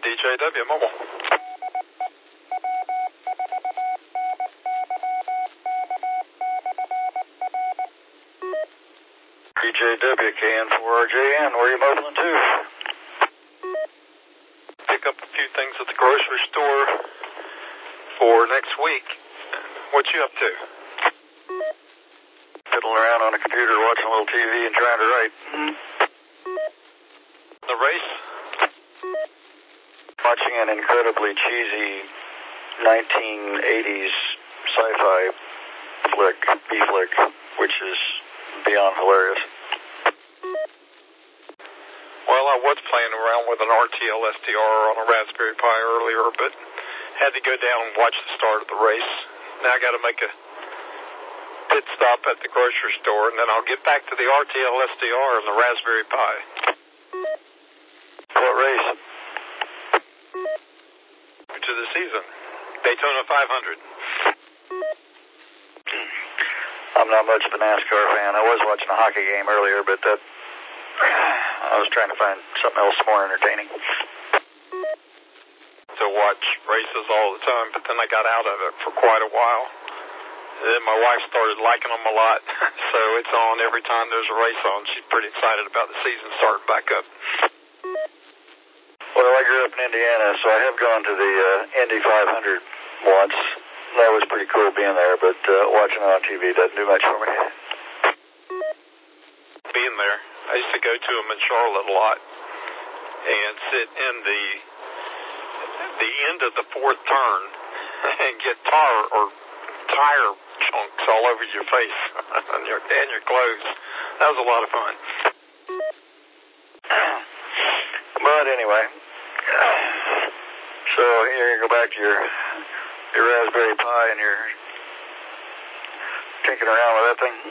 DJW Mobile. DJW KN4RJN, where are you mobiling to? Pick up a few things at the grocery store for next week. What you up to? Fiddling around on a computer, watching a little TV and trying to write. The race? Watching an incredibly cheesy 1980s sci-fi flick, B-flick, which is beyond hilarious. Well, I was playing around with an RTL SDR on a Raspberry Pi earlier, but had to go down and watch the start of the race. Now I got to make a pit stop at the grocery store, and then I'll get back to the RTL SDR and the Raspberry Pi. What race? To the season. Daytona 500. I'm not much of a NASCAR fan. I was watching a hockey game earlier, but I was trying to find something else more entertaining. To watch races all the time, but then I got out of it for quite a while. Then my wife started liking them a lot, so it's on every time there's a race on. She's pretty excited about the season starting back up. Well, I grew up in Indiana, so I have gone to the Indy 500 once. That was pretty cool being there, but watching it on TV doesn't do much for me. Being there, I used to go to them in Charlotte a lot and sit in the end of the fourth turn and get tire chunks all over your face and your clothes. That was a lot of fun. But anyway, so you're going to go back to your Raspberry Pi and you're tinkering around with that thing?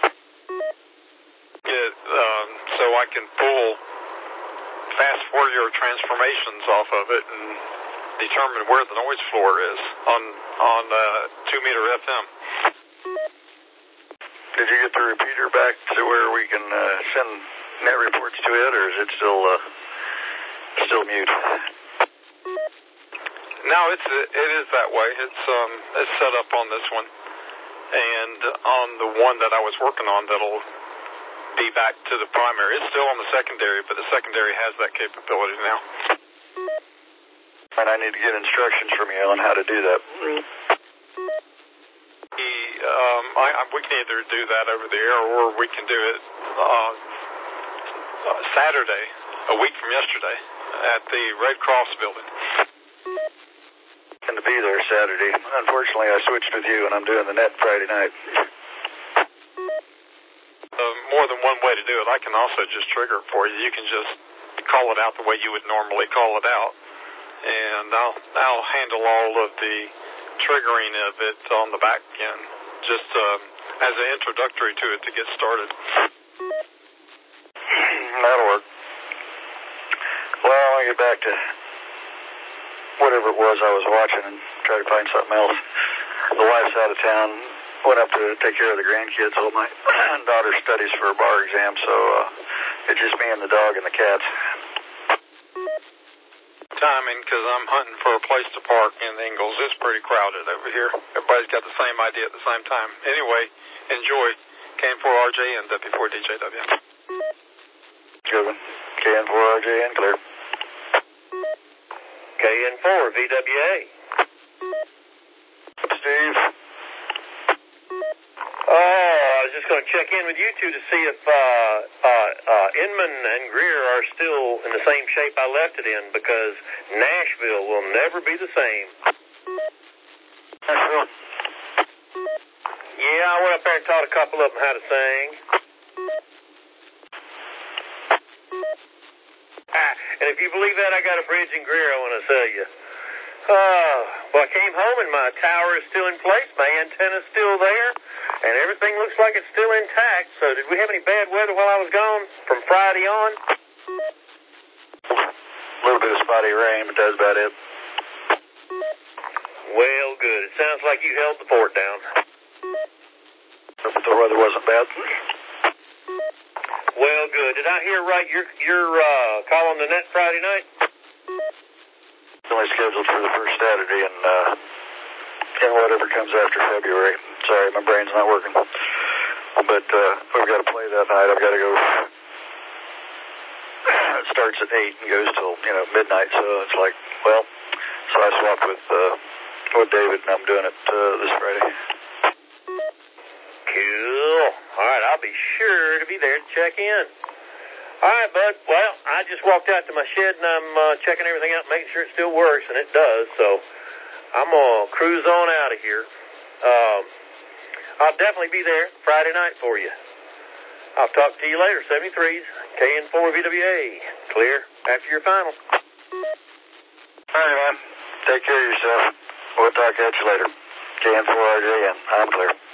Yeah, so I can pull fast Fourier transformations off of it and determine where the noise floor is on 2-meter FM. Did you get the repeater back to where we can send net reports to it, or is it still mute? No, it is that way. It's set up on this one, and on the one that I was working on that'll be back to the primary. It's still on the secondary, but the secondary has that capability now. And I need to get instructions from you on how to do that. We can either do that over the air, or we can do it Saturday, a week from yesterday, at the Red Cross building. And to be there Saturday. Unfortunately, I switched with you, and I'm doing the net Friday night. More than one way to do it. I can also just trigger it for you. You can just call it out the way you would normally call it out, and I'll handle all of the triggering of it on the back end, just as an introductory to it to get started. That'll work. Well, I'll get back to whatever it was I was watching and try to find something else. The wife's out of town. Went up to take care of the grandkids while my daughter studies for a bar exam, so it's just me and the dog and the cats. Timing, because I'm hunting for a place to park in Ingalls. It's pretty crowded over here. Everybody's got the same idea at the same time. Anyway, enjoy. KN4RJ and W4DJW. Good one. KN4RJN, clear. KN4VWA. Steve. I was just going to check in with you two to see if Inman and Greer are still in the same shape I left it in, because Nashville will never be the same. Nashville? Yeah, I went up there and taught a couple of them how to sing. And if you believe that, I got a bridge in Greer I want to sell you. Well, I came home and my tower is still in place, my antenna's still there, and everything looks like it's still intact. So did we have any bad weather while I was gone from Friday on? A little bit of spotty rain, but that's about it. Well, good. It sounds like you held the fort down. But the weather wasn't bad. Well, good. Did I hear right? You're calling the net Friday night? scheduled for the first Saturday in whatever comes after February. Sorry, my brain's not working. But we've got to play that night. I've got to go. It starts at 8 and goes till midnight. So it's like, well, so I swapped with David, and I'm doing it this Friday. Cool. All right, I'll be sure to be there to check in. All right, bud. Well, I just walked out to my shed, and I'm checking everything out, making sure it still works, and it does. So I'm going to cruise on out of here. I'll definitely be there Friday night for you. I'll talk to you later. 73s, KN4VWA. Clear after your final. All right, man. Take care of yourself. We'll talk at you later. KN4RJ, and I'm clear.